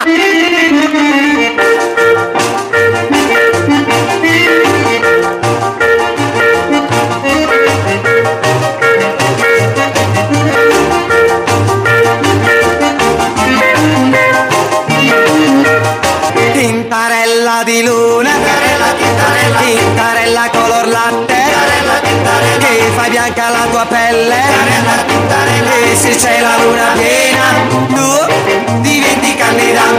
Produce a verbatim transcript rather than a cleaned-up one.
Tintarella di luna, tintarella, tintarella, tintarella color latte, tintarella, tintarella, che fa bianca la tua pelle, tintarella, tintarella, e se c'è la luna piena tu diventi candida.